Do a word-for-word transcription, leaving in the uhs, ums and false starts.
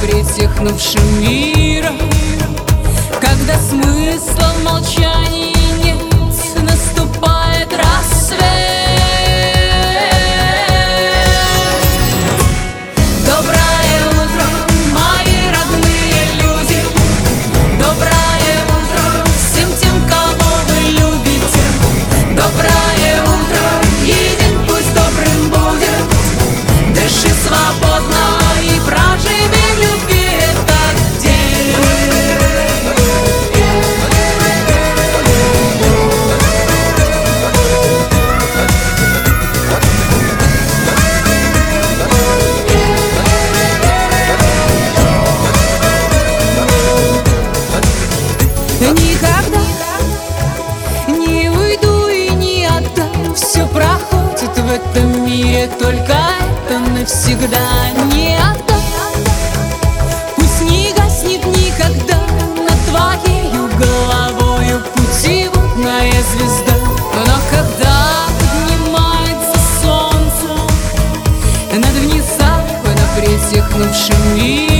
притихнувшим миром, когда смысла в молчании нет, наступает рассвет. Доброе утро, мои родные люди, доброе утро всем тем, кого вы любите. Доброе утро, и день пусть добрым будет. Дыши свободно и проживи в любви этот день. Никогда не уйду и не отдам. Все проходит в этом мире, только это навсегда не отдам. Пусть не гаснет никогда над твоею головою путеводная звезда. Но когда поднимается солнце над внезапно притихнувшим миром,